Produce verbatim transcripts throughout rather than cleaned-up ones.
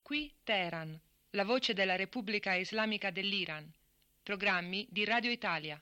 Qui Teheran, la voce della Repubblica Islamica dell'Iran. Programmi di Radio Italia.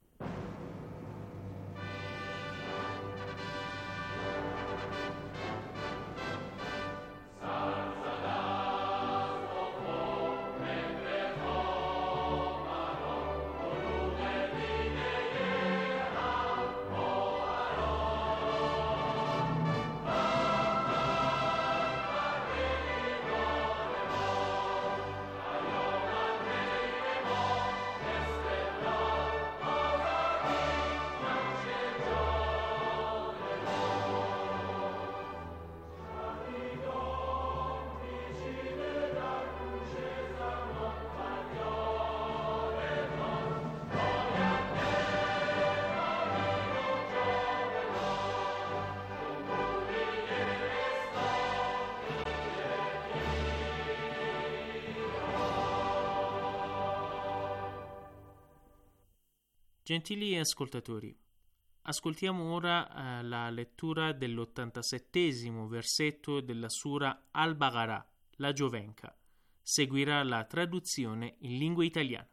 Gentili ascoltatori, ascoltiamo ora eh, la lettura dell'ottantasettesimo versetto della Sura Al-Baqarah, la Giovenca. Seguirà la traduzione in lingua italiana.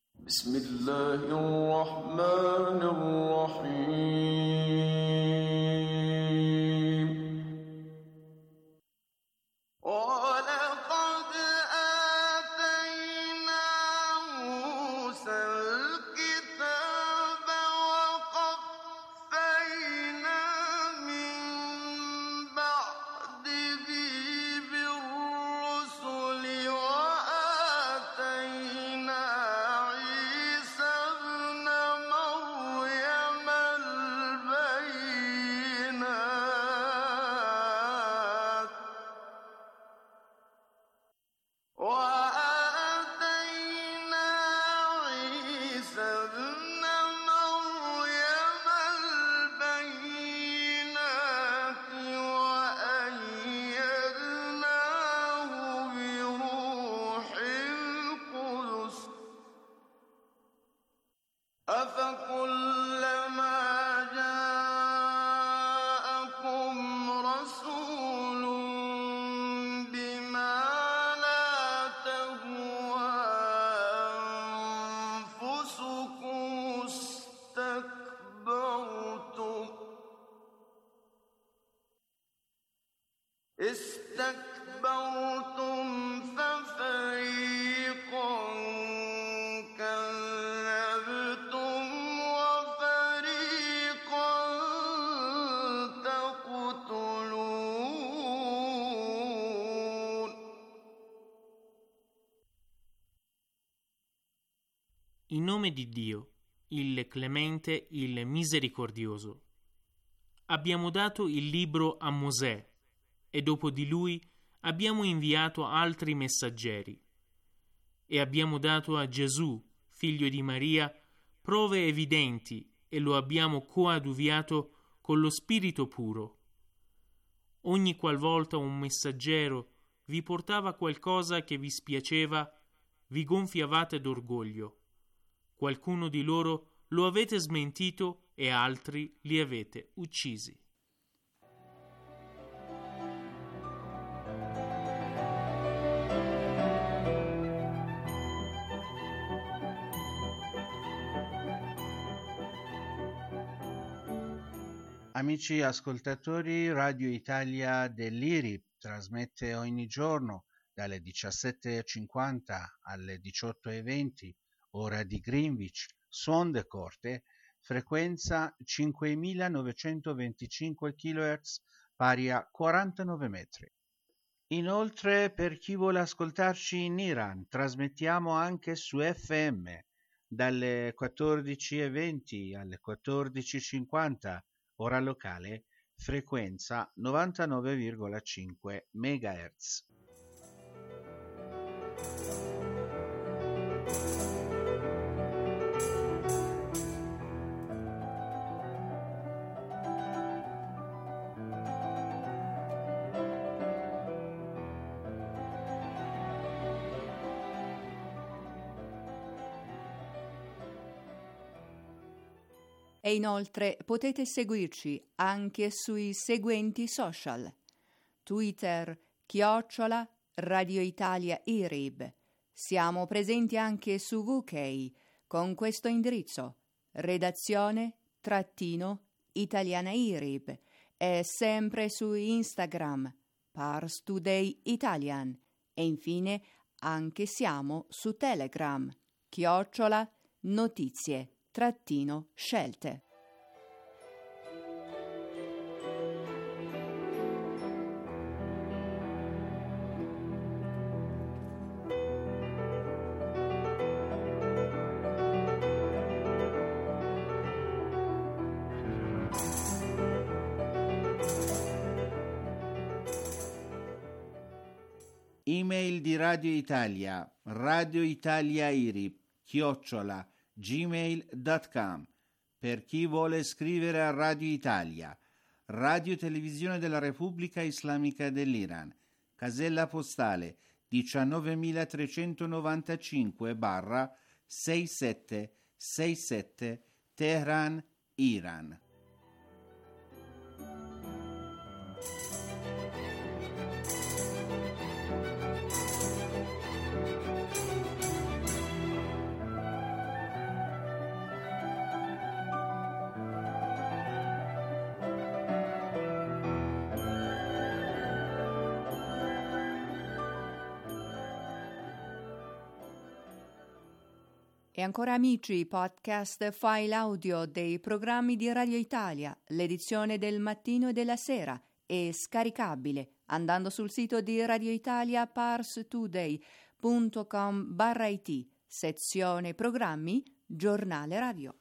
In nome di Dio, il Clemente, il Misericordioso. Abbiamo dato il libro a Mosè e dopo di lui abbiamo inviato altri messaggeri. E abbiamo dato a Gesù, figlio di Maria, prove evidenti e lo abbiamo coadiuviato con lo Spirito puro. Ogni qualvolta un messaggero vi portava qualcosa che vi spiaceva, vi gonfiavate d'orgoglio. Qualcuno di loro lo avete smentito e altri li avete uccisi. Amici ascoltatori, Radio Italia dell'I R I trasmette ogni giorno dalle diciassette e cinquanta alle diciotto e venti, ora di Greenwich, su onde corte, frequenza cinquemilanovecentoventicinque chilohertz, pari a quarantanove metri. Inoltre, per chi vuole ascoltarci in Iran, trasmettiamo anche su F M dalle quattordici e venti alle quattordici e cinquanta, ora locale, frequenza novantanove virgola cinque megahertz. E inoltre potete seguirci anche sui seguenti social: Twitter, chiocciola Radio Italia I R I B. Siamo presenti anche su U K con questo indirizzo: redazione trattino italiana I R I B, e sempre su Instagram Pars Today Italian, e infine anche siamo su Telegram chiocciola notizie trattino scelte. Email di Radio Italia, Radio Italia I R I B, chiocciola, gmail punto com. Per chi vuole scrivere a Radio Italia, Radio Televisione della Repubblica Islamica dell'Iran, casella postale diciannovemilatrecentonovantacinque sessantasette Teheran, Iran. E ancora amici, podcast file audio dei programmi di Radio Italia, l'edizione del mattino e della sera, è scaricabile andando sul sito di Radio Italia parstoday punto com barra it, sezione programmi, giornale radio.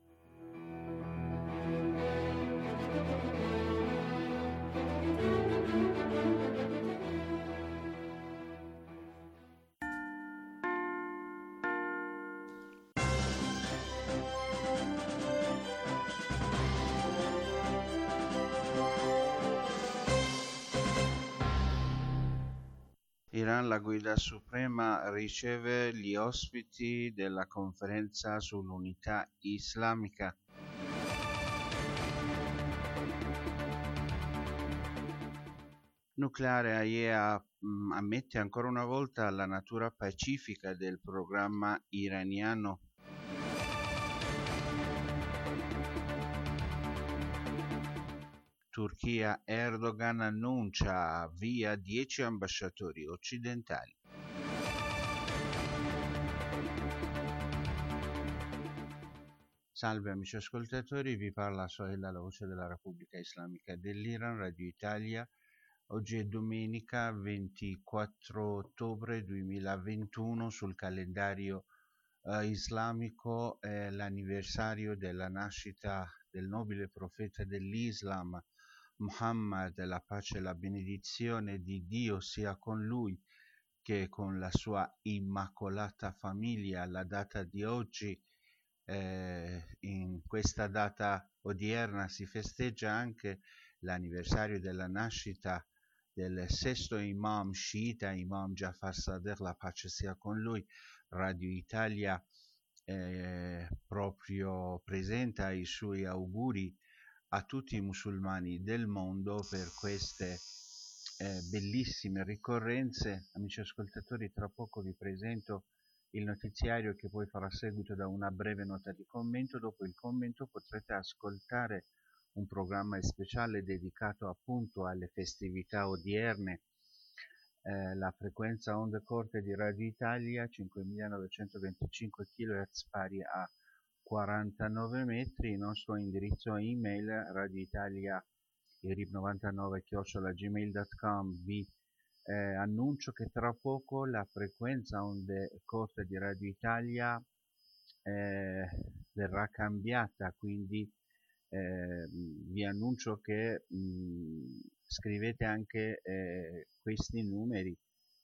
Iran, la guida suprema, riceve gli ospiti della conferenza sull'unità islamica. Nucleare A I E mh, ammette ancora una volta la natura pacifica del programma iraniano. Turchia, Erdogan annuncia via dieci ambasciatori occidentali. Salve amici ascoltatori, vi parla Sohail, la voce della Repubblica Islamica dell'Iran, Radio Italia. Oggi è domenica ventiquattro ottobre duemilaventuno, sul calendario eh, islamico è l'anniversario della nascita del nobile profeta dell'Islam, Muhammad, la pace e la benedizione di Dio sia con lui che con la sua immacolata famiglia. La data di oggi, eh, in questa data odierna, si festeggia anche l'anniversario della nascita del sesto imam sciita, Imam Jafar Sadiq, la pace sia con lui. Radio Italia eh, proprio presenta i suoi auguri a tutti i musulmani del mondo per queste eh, bellissime ricorrenze. Amici ascoltatori, tra poco vi presento il notiziario che poi farà seguito da una breve nota di commento. Dopo il commento potrete ascoltare un programma speciale dedicato appunto alle festività odierne. Eh, la frequenza onde corte di Radio Italia cinquemilanovecentoventicinque chilohertz pari a quarantanove metri. Il nostro indirizzo email radioitalia i r i b novantanove chiocciola gmail punto com. Vi eh, annuncio che tra poco la frequenza onde corte di Radio Italia eh, verrà cambiata, quindi eh, vi annuncio che mh, scrivete anche eh, questi numeri: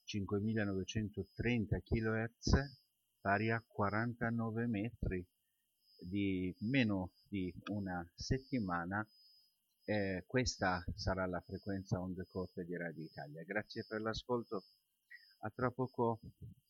cinquemilanovecentotrenta chilohertz pari a quarantanove metri. Di meno di una settimana eh, questa sarà la frequenza onde corte di Radio Italia. Grazie per l'ascolto, a tra poco.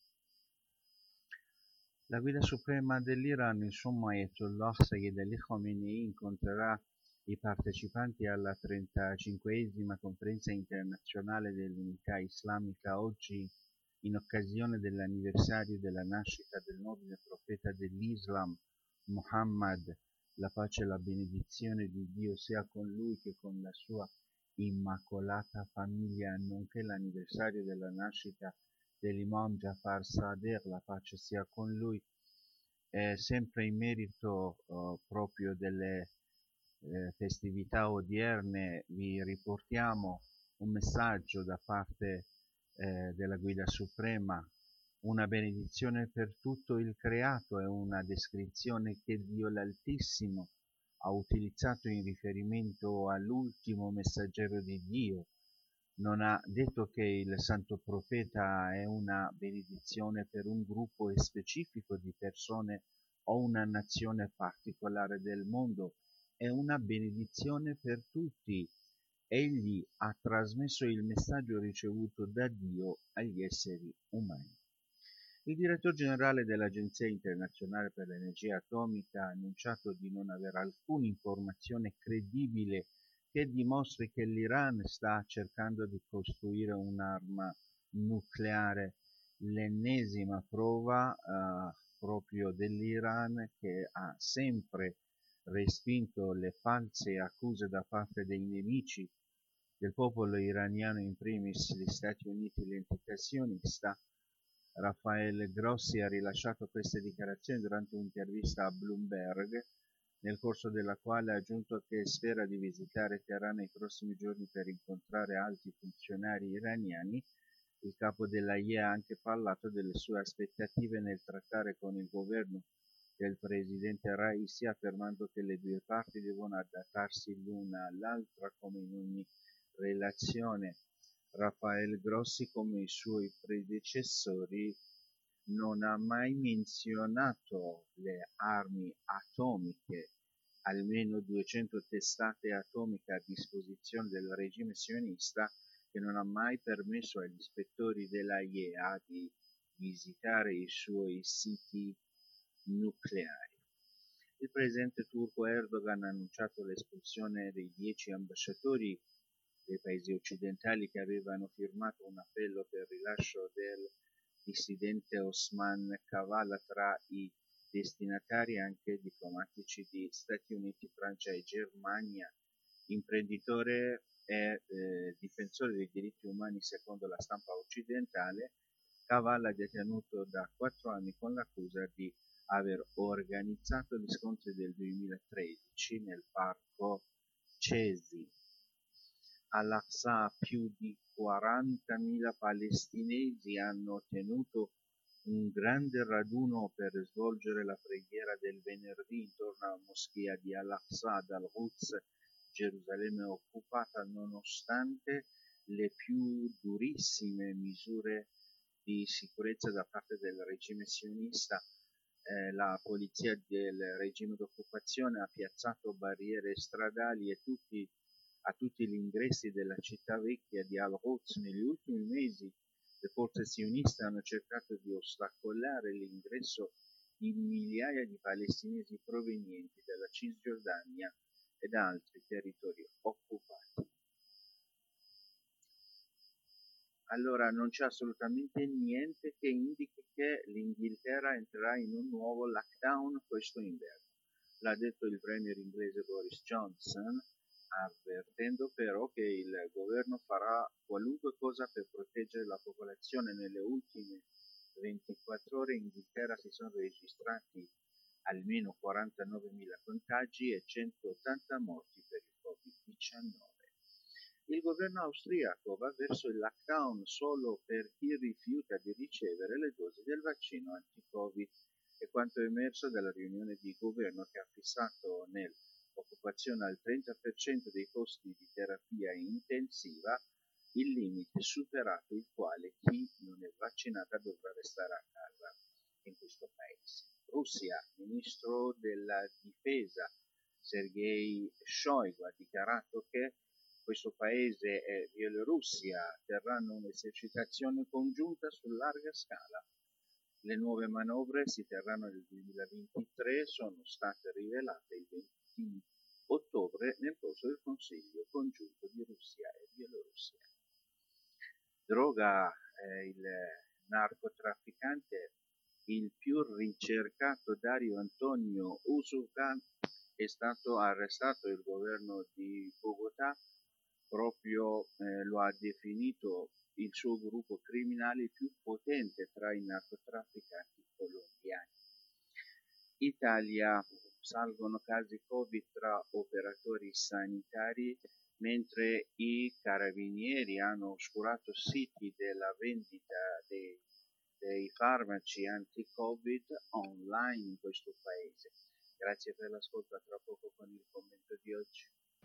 La guida suprema dell'Iran, il Sommo Ayatollah Sayyid Ali Khamenei, incontrerà i partecipanti alla trentacinquesima conferenza internazionale dell'unità islamica oggi in occasione dell'anniversario della nascita del nobile profeta dell'Islam, Muhammad, la pace e la benedizione di Dio sia con lui che con la sua immacolata famiglia, nonché l'anniversario della nascita dell'Imam Jafar Sadiq, la pace sia con lui, eh, sempre in merito eh, proprio delle eh, festività odierne vi riportiamo un messaggio da parte eh, della Guida Suprema, una benedizione per tutto il creato e una descrizione che Dio l'Altissimo ha utilizzato in riferimento all'ultimo messaggero di Dio. Non ha detto che il Santo Profeta è una benedizione per un gruppo specifico di persone o una nazione particolare del mondo, è una benedizione per tutti. Egli ha trasmesso il messaggio ricevuto da Dio agli esseri umani. Il direttore generale dell'Agenzia internazionale per l'energia atomica ha annunciato di non avere alcuna informazione credibile che dimostri che l'Iran sta cercando di costruire un'arma nucleare, l'ennesima prova eh, proprio dell'Iran, che ha sempre respinto le false accuse da parte dei nemici del popolo iraniano, in primis gli Stati Uniti, l'entità sionista. Rafael Grossi ha rilasciato queste dichiarazioni durante un'intervista a Bloomberg, nel corso della quale ha aggiunto che spera di visitare Teheran nei prossimi giorni per incontrare alti funzionari iraniani. Il capo della I E ha anche parlato delle sue aspettative nel trattare con il governo del presidente Raisi, affermando che le due parti devono adattarsi l'una all'altra come in ogni relazione. Rafael Grossi, come i suoi predecessori, non ha mai menzionato le armi atomiche, almeno duecento testate atomiche a disposizione del regime sionista, che non ha mai permesso agli ispettori della I E A di visitare i suoi siti nucleari. Il presidente turco Erdogan ha annunciato l'espulsione dei dieci ambasciatori dei paesi occidentali che avevano firmato un appello per il rilascio del dissidente Osman Kavala. Tra i destinatari anche diplomatici di Stati Uniti, Francia e Germania. Imprenditore e eh, difensore dei diritti umani secondo la stampa occidentale, Kavala è detenuto da quattro anni con l'accusa di aver organizzato gli scontri del duemilatredici nel parco Cesi. Al-Aqsa, più di quarantamila palestinesi hanno tenuto un grande raduno per svolgere la preghiera del venerdì intorno alla moschea di Al-Aqsa dal-Quds, Gerusalemme occupata, nonostante le più durissime misure di sicurezza da parte del regime sionista. Eh, la polizia del regime d'occupazione ha piazzato barriere stradali e tutti a tutti gli ingressi della città vecchia di Al-Quds. Negli ultimi mesi le forze sioniste hanno cercato di ostacolare l'ingresso di migliaia di palestinesi provenienti dalla Cisgiordania e da altri territori occupati. Allora non c'è assolutamente niente che indichi che l'Inghilterra entrerà in un nuovo lockdown questo inverno. L'ha detto il premier inglese Boris Johnson, avvertendo però che il governo farà qualunque cosa per proteggere la popolazione. Nelle ultime ventiquattro ore in Inghilterra si sono registrati almeno quarantanovemila contagi e centottanta morti per il covid diciannove. Il governo austriaco va verso il lockdown solo per chi rifiuta di ricevere le dosi del vaccino anti-Covid. È quanto è emerso dalla riunione di governo che ha fissato nell'occupazione al trenta per cento dei posti di terapia intensiva, il limite superato il quale chi non è vaccinata dovrà restare a casa in questo paese. Russia, ministro della difesa Sergei Shoigu ha dichiarato che questo paese e Bielorussia terranno un'esercitazione congiunta su larga scala. Le nuove manovre si terranno nel duemilaventitré, sono state rivelate il venti ottobre nel corso del Consiglio congiunto di Russia e Bielorussia. Droga, eh, il narcotrafficante, il più ricercato Dario Antonio Usucan, è stato arrestato. Il governo di Bogotà proprio eh, lo ha definito il suo gruppo criminale più potente tra i narcotrafficanti colombiani. Italia, salgono casi Covid tra operatori sanitari, mentre i carabinieri hanno oscurato siti della vendita dei, dei farmaci anti-Covid online in questo paese. Grazie per l'ascolto, a tra poco con il commento di oggi.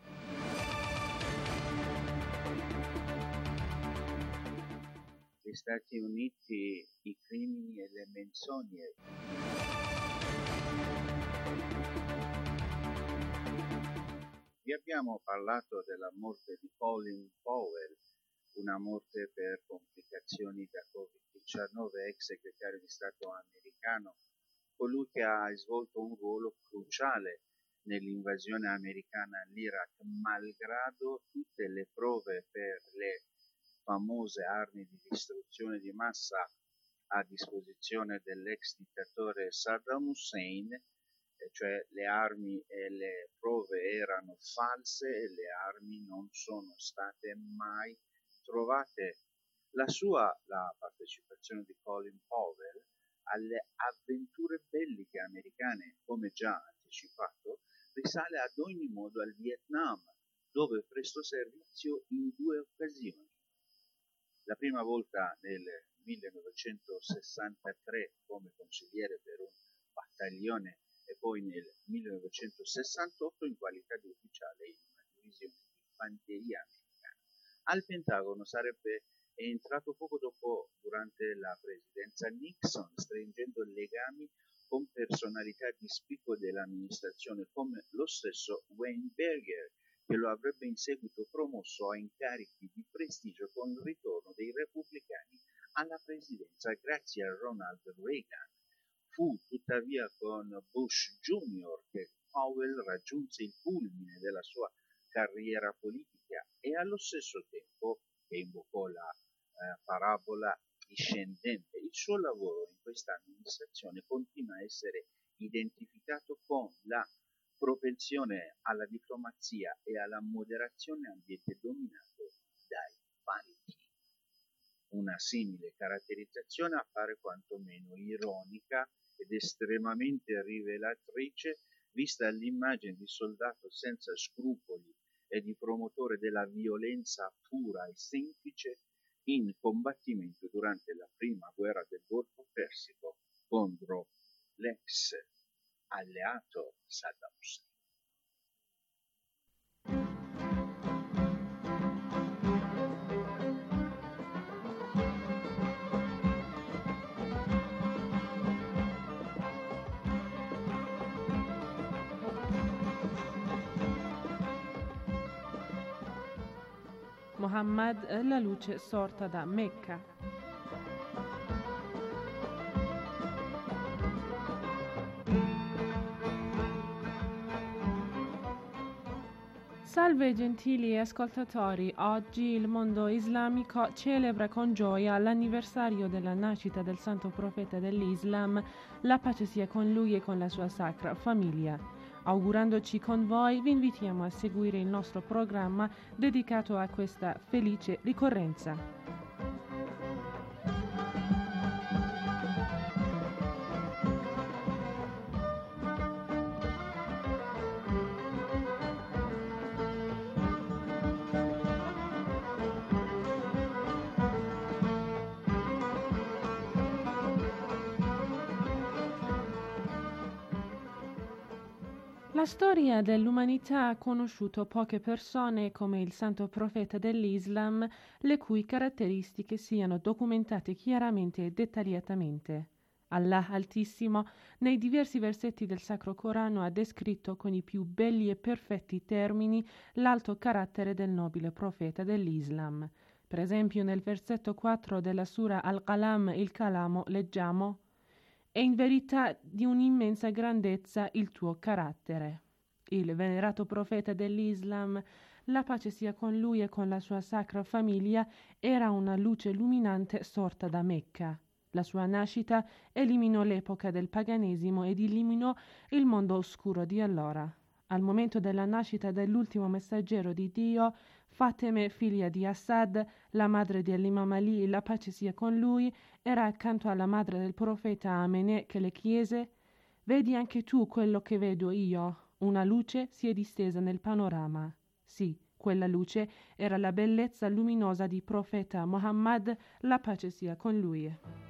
Gli Stati Uniti, i crimini e le menzogne. Vi abbiamo parlato della morte di Colin Powell, una morte per complicazioni da covid diciannove, ex segretario di Stato americano, colui che ha svolto un ruolo cruciale nell'invasione americana all'Iraq, malgrado tutte le prove per le famose armi di distruzione di massa a disposizione dell'ex dittatore Saddam Hussein, cioè le armi e le prove erano false e le armi non sono state mai trovate. La sua, la partecipazione di Colin Powell alle avventure belliche americane, come già anticipato, risale ad ogni modo al Vietnam, dove prestò servizio in due occasioni. La prima volta nel millenovecentosessantatré come consigliere per un battaglione e poi nel millenovecentosessantotto in qualità di ufficiale in una divisione di fanteria americana. Al Pentagono sarebbe entrato poco dopo durante la presidenza Nixon, stringendo legami con personalità di spicco dell'amministrazione come lo stesso Wayne Berger, che lo avrebbe in seguito promosso a incarichi di prestigio con il ritorno dei repubblicani alla presidenza grazie a Ronald Reagan. Fu tuttavia con Bush Junior che Powell raggiunse il culmine della sua carriera politica e allo stesso tempo che invocò la eh, parabola discendente. Il suo lavoro in questa amministrazione continua a essere identificato con la propensione alla diplomazia e alla moderazione ambiente dominato dai fanti. Una simile caratterizzazione appare quantomeno ironica ed estremamente rivelatrice vista l'immagine di soldato senza scrupoli e di promotore della violenza pura e semplice in combattimento durante la prima guerra del Golfo Persico contro l'ex alleato Saddam Hussein. Muhammad, la luce sorta da Mecca. Salve gentili ascoltatori, oggi il mondo islamico celebra con gioia l'anniversario della nascita del santo profeta dell'Islam, la pace sia con lui e con la sua sacra famiglia. Augurandoci con voi, vi invitiamo a seguire il nostro programma dedicato a questa felice ricorrenza. La storia dell'umanità ha conosciuto poche persone come il santo profeta dell'Islam, le cui caratteristiche siano documentate chiaramente e dettagliatamente. Allah Altissimo, nei diversi versetti del Sacro Corano, ha descritto con i più belli e perfetti termini l'alto carattere del nobile profeta dell'Islam. Per esempio, nel versetto quattro della Sura Al-Qalam, il Calamo, leggiamo: «È in verità di un'immensa grandezza il tuo carattere». Il venerato profeta dell'Islam, la pace sia con lui e con la sua sacra famiglia, era una luce luminante sorta da Mecca. La sua nascita eliminò l'epoca del paganesimo ed eliminò il mondo oscuro di allora. Al momento della nascita dell'ultimo messaggero di Dio, Fateme, figlia di Assad, la madre dell'Imam Ali, la pace sia con lui, era accanto alla madre del profeta Amenè che le chiese: «Vedi anche tu quello che vedo io?» Una luce si è distesa nel panorama. Sì, quella luce era la bellezza luminosa di profeta Muhammad, la pace sia con lui.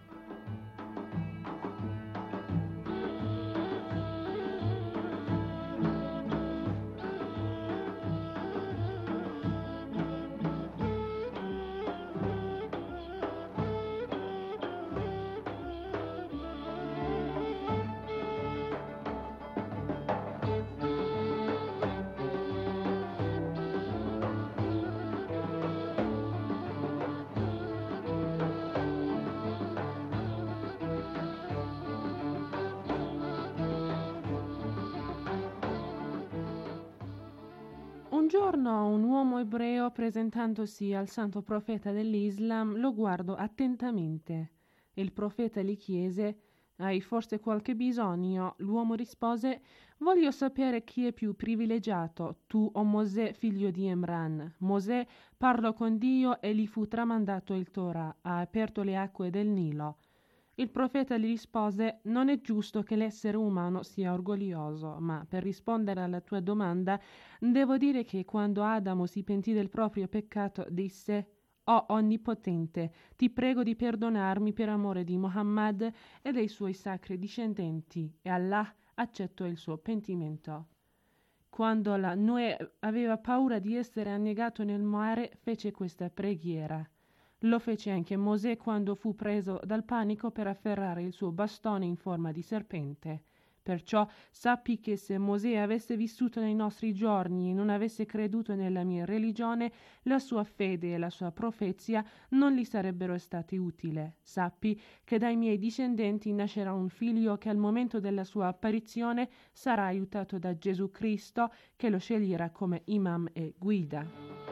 Un giorno un uomo ebreo, presentandosi al santo profeta dell'Islam, lo guardò attentamente. Il profeta gli chiese: «Hai forse qualche bisogno?» L'uomo rispose: «Voglio sapere chi è più privilegiato, tu o Mosè, figlio di Imran?» Mosè parlò con Dio e gli fu tramandato il Torah, ha aperto le acque del Nilo. Il profeta gli rispose: «Non è giusto che l'essere umano sia orgoglioso, ma per rispondere alla tua domanda devo dire che quando Adamo si pentì del proprio peccato disse: «Oh Onnipotente, ti prego di perdonarmi per amore di Muhammad e dei suoi sacri discendenti», e Allah accettò il suo pentimento. Quando la Noè aveva paura di essere annegato nel mare, fece questa preghiera. Lo fece anche Mosè quando fu preso dal panico per afferrare il suo bastone in forma di serpente. Perciò sappi che se Mosè avesse vissuto nei nostri giorni e non avesse creduto nella mia religione, la sua fede e la sua profezia non gli sarebbero state utili. Sappi che dai miei discendenti nascerà un figlio che al momento della sua apparizione sarà aiutato da Gesù Cristo, che lo sceglierà come imam e guida.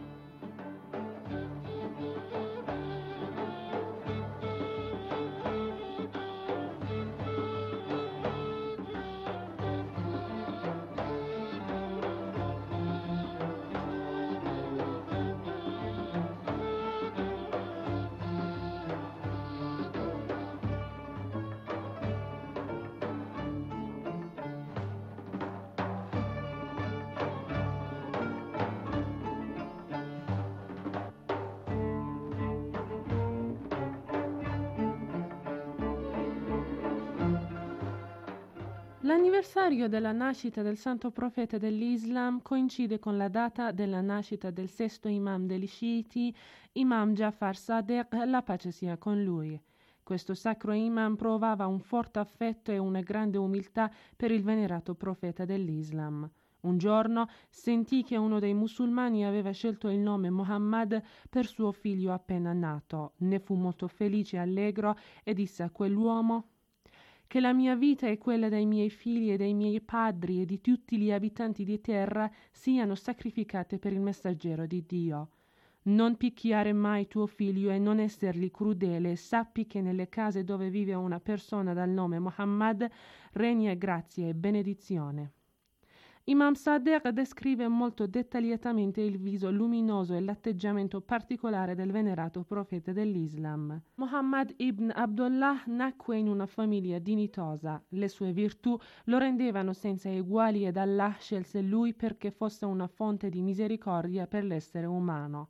L'anniversario della nascita del santo profeta dell'Islam coincide con la data della nascita del sesto imam degli sciiti, Imam Jafar Sadiq, la pace sia con lui. Questo sacro imam provava un forte affetto e una grande umiltà per il venerato profeta dell'Islam. Un giorno sentì che uno dei musulmani aveva scelto il nome Muhammad per suo figlio appena nato. Ne fu molto felice e allegro e disse a quell'uomo: «Che la mia vita e quella dei miei figli e dei miei padri e di tutti gli abitanti di terra siano sacrificate per il messaggero di Dio. Non picchiare mai tuo figlio e non essergli crudele. Sappi che nelle case dove vive una persona dal nome Muhammad regna grazia e benedizione». Imam Sadiq descrive molto dettagliatamente il viso luminoso e l'atteggiamento particolare del venerato profeta dell'Islam. Muhammad ibn Abdullah nacque in una famiglia dignitosa. Le sue virtù lo rendevano senza eguali ed Allah scelse lui perché fosse una fonte di misericordia per l'essere umano.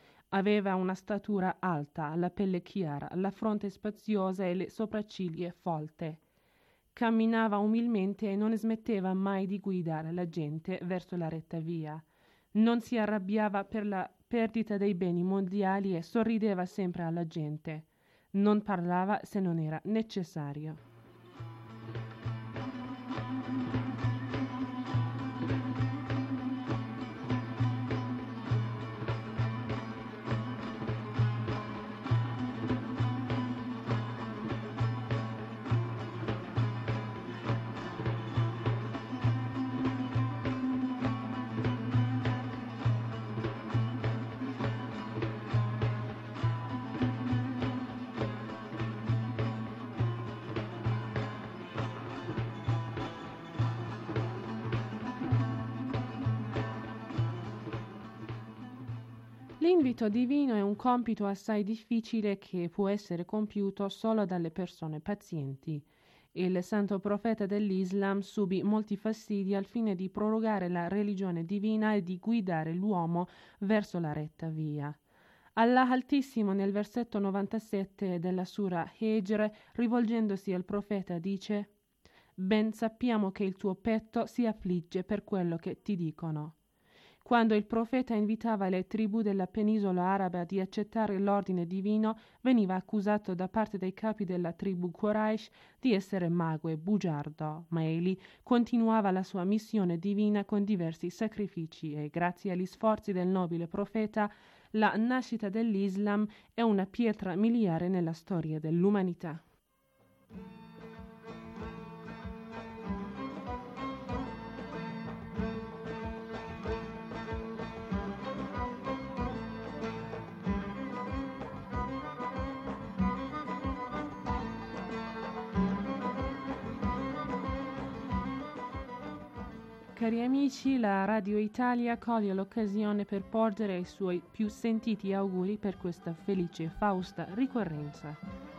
Aveva una statura alta, la pelle chiara, la fronte spaziosa e le sopracciglia folte. Camminava umilmente e non smetteva mai di guidare la gente verso la retta via. Non si arrabbiava per la perdita dei beni mondiali e sorrideva sempre alla gente. Non parlava se non era necessario. L'invito divino è un compito assai difficile che può essere compiuto solo dalle persone pazienti. Il santo profeta dell'Islam subì molti fastidi al fine di prorogare la religione divina e di guidare l'uomo verso la retta via. Allah Altissimo nel versetto novantasette della Sura Hijr, rivolgendosi al profeta, dice: «Ben sappiamo che il tuo petto si affligge per quello che ti dicono». Quando il profeta invitava le tribù della penisola araba di accettare l'ordine divino, veniva accusato da parte dei capi della tribù Quraysh di essere mago e bugiardo, ma egli continuava la sua missione divina con diversi sacrifici e, grazie agli sforzi del nobile profeta, la nascita dell'Islam è una pietra miliare nella storia dell'umanità. Cari amici, la Radio Italia coglie l'occasione per porgere i suoi più sentiti auguri per questa felice e fausta ricorrenza.